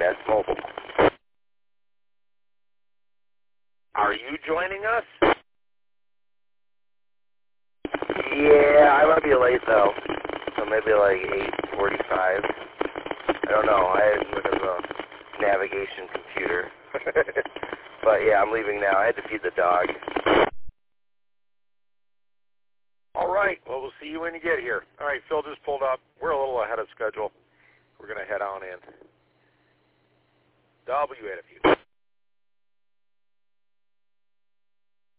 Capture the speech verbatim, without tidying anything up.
Broadcast Mobile. Are you joining us? Yeah, I might be late though. So maybe like eight forty-five. I don't know. I had to look at the navigation computer. But yeah, I'm leaving now. I had to feed the dog. All right. Well, we'll see you when you get here. All right, Phil just pulled up. We're a little ahead of schedule. We're going to head on in. W A W.